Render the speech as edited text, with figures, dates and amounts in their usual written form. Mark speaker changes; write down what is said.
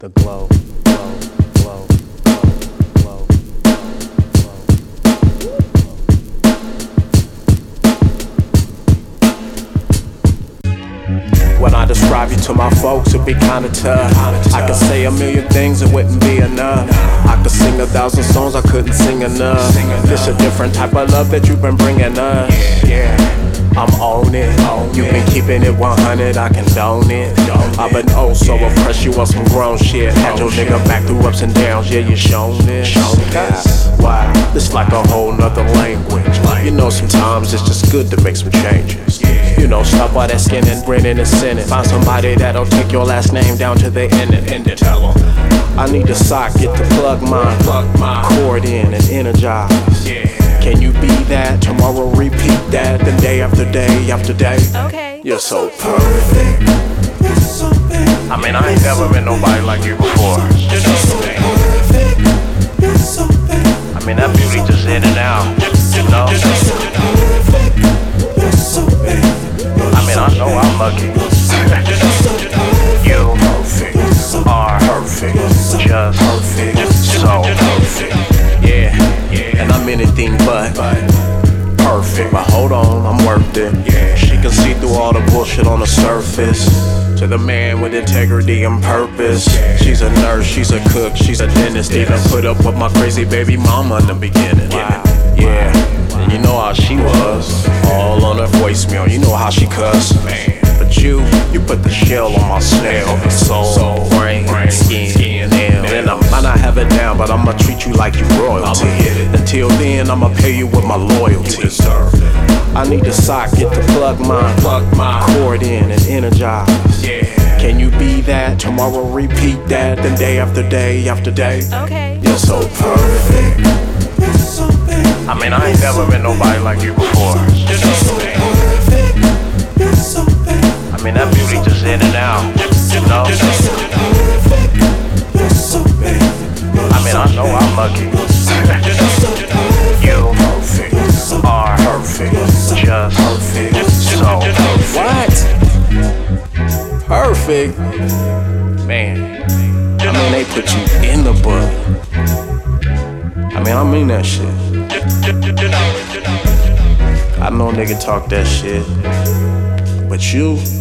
Speaker 1: The glow, glow, glow, glow, glow, glow. When I describe you to my folks, it'd be kinda tough. I could say a million things, it wouldn't be enough. I could sing 1,000 songs, I couldn't sing enough. This a different type of love that you've been bringing us. Yeah, I'm on it. You've been keeping it 100, I condone it. I've been oh so impressed, you want some grown shit. Had your nigga back through ups and downs, yeah, you shown this. Wow, it's like a whole nother language. You know, sometimes it's just good to make some changes. You know, stop all that skin and grinning and sinning. Find somebody that'll take your last name down to the end and tell them I need a socket to plug my cord in and energize. Can you be that? Tomorrow repeat that, then day after day after day.
Speaker 2: Okay.
Speaker 1: You're so perfect. I mean, I ain't never met nobody like you before. I mean, that beauty just in and out, you know? I mean, I know I'm lucky. You are perfect, just perfect, so perfect. Yeah, and I'm anything but perfect. But hold on, I'm worth it. She can see through all the bullshit on the surface. To the man with integrity and purpose. She's a nurse, she's a cook, she's a dentist. Even put up with my crazy baby mama in the beginning. Yeah, and you know how she was. All on her voicemail, you know how she cuss. But you put the shell on my snail. Soul, brain, skin, nail. And I might not have it down, but I'ma treat you like you royalty. Until then, I'ma pay you with my loyalty. I need a socket to plug my cord in and energize. Can you be that? Tomorrow repeat that, then day after day after day.
Speaker 2: Okay.
Speaker 1: You're so perfect. I mean, I ain't never met nobody like you before. I mean, that beauty just in and out, you know? I mean, I know I'm lucky. You are perfect, just perfect, so perfect. What? Perfect? Man, I mean, they put you in the book. I mean that shit. I know a nigga talk that shit, but you